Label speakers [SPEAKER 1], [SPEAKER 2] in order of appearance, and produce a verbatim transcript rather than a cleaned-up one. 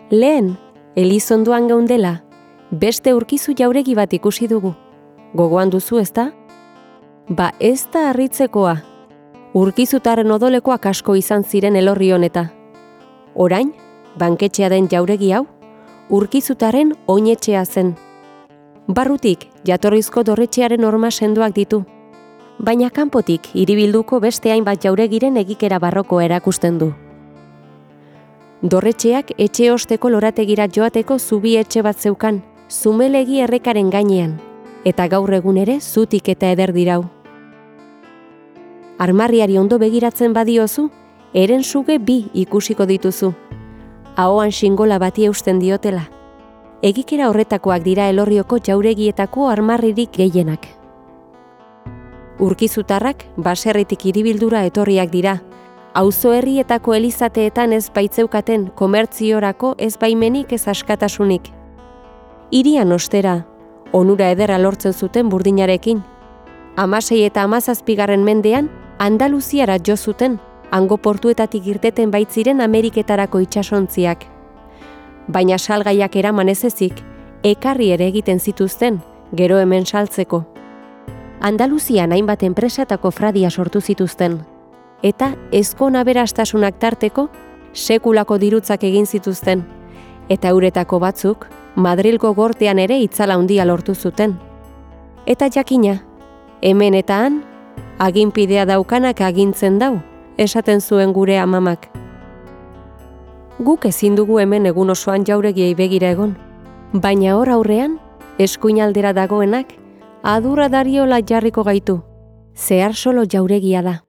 [SPEAKER 1] Lehen, Elizondoan geundela, beste urkizu jauregi bat ikusi dugu. Gogoan duzu, ezta? Ba, ez da harritzekoa. Urkizutaren odolekoak asko izan ziren elorri honeta. Orain, banketxea den jauregi hau, urkizutaren oinetxea zen. Barrutik, jatorrizko dorretxearen horma sendoak ditu. Baina kanpotik hiribilduko beste hainbat jauregiren egikera barrokoa erakusten du. Dorretxeak etxe osteko lorategira joateko zubi etxe bat zeukan, zumelegi errekaren gainean, eta gaur egun ere zutik eta eder dirau. Armarriari ondo begiratzen badiozu, eren suge bi ikusiko dituzu. Ahoan xingola bati eusten diotela. Egikera horretakoak dira Elorrioko jauregietako armarririk gehienak. Urkizutarrak baserritik hiribildura etorriak dira. Auzo herrietako elizateetan ez baitzeukaten komertziorako ez baimenik ez askatasunik. Hirian ostera, onura ederra lortzen zuten burdinarekin. Hamasei eta hamazazpigarren mendean Andaluziara jo zuten, hango portuetatik irteten baitziren Ameriketarako itsasontziak. Baina salgaiak eraman ez ezik, ekarri ere egiten zituzten, gero hemen saltzeko. Andaluzian hainbat enpresatako fradia sortu zituzten, eta ezkon aberastasunak tarteko sekulako dirutzak egin zituzten, eta euretako batzuk Madrilgo gortean ere itzala handia lortu zuten. Eta jakina, hemen eta han, aginpidea daukanak agintzen dau, esaten zuen gure amamak. Guk ezin dugu hemen egun osoan jauregiei begira egon, baina hor aurrean, eskuinaldera dagoenak, adurra dariola jarriko gaitu, zehar solo jauregia da.